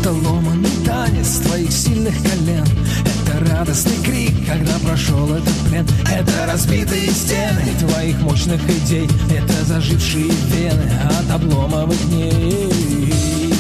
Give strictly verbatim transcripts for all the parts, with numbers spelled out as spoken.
Это ломаный танец твоих сильных колен. Это радостный крик, когда прошел этот плен. Это разбитые стены твоих мощных идей. Это зажившие вены от обломовых дней.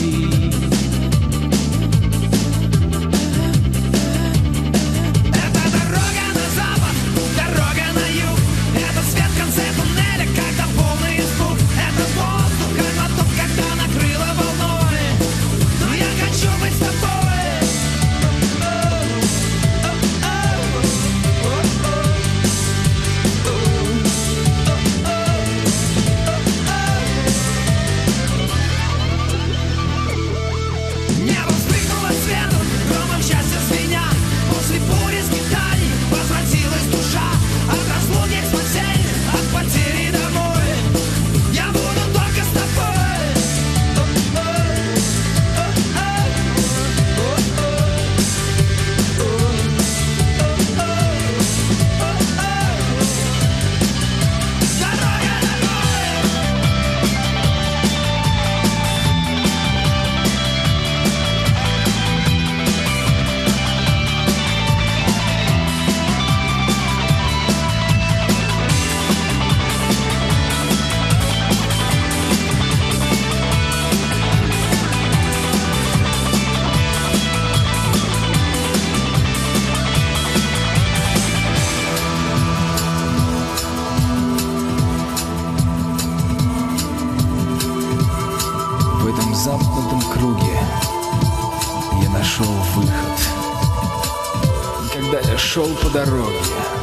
В замкнутом круге я нашел выход. И когда я шел по дороге,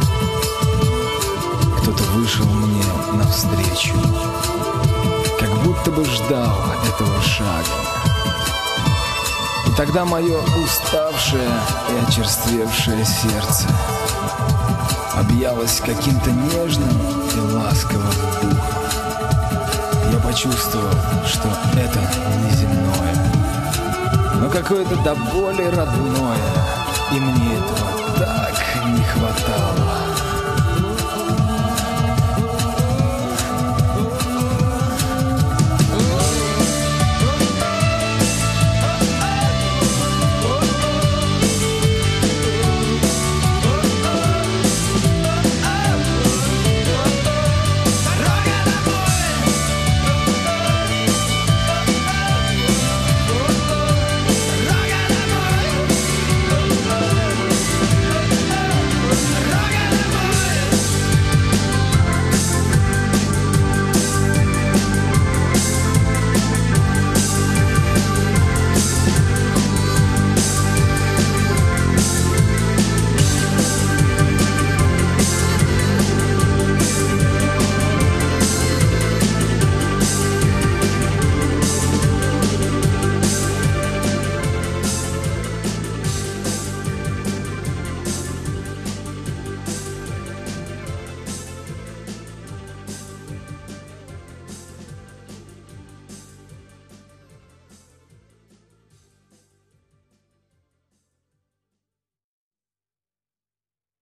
кто-то вышел мне навстречу, как будто бы ждал этого шага. И тогда мое уставшее и очерствевшее сердце объялось каким-то нежным и ласковым духом. Я почувствовал, что это неземное, но какое-то до боли родное, и мне этого так не хватало.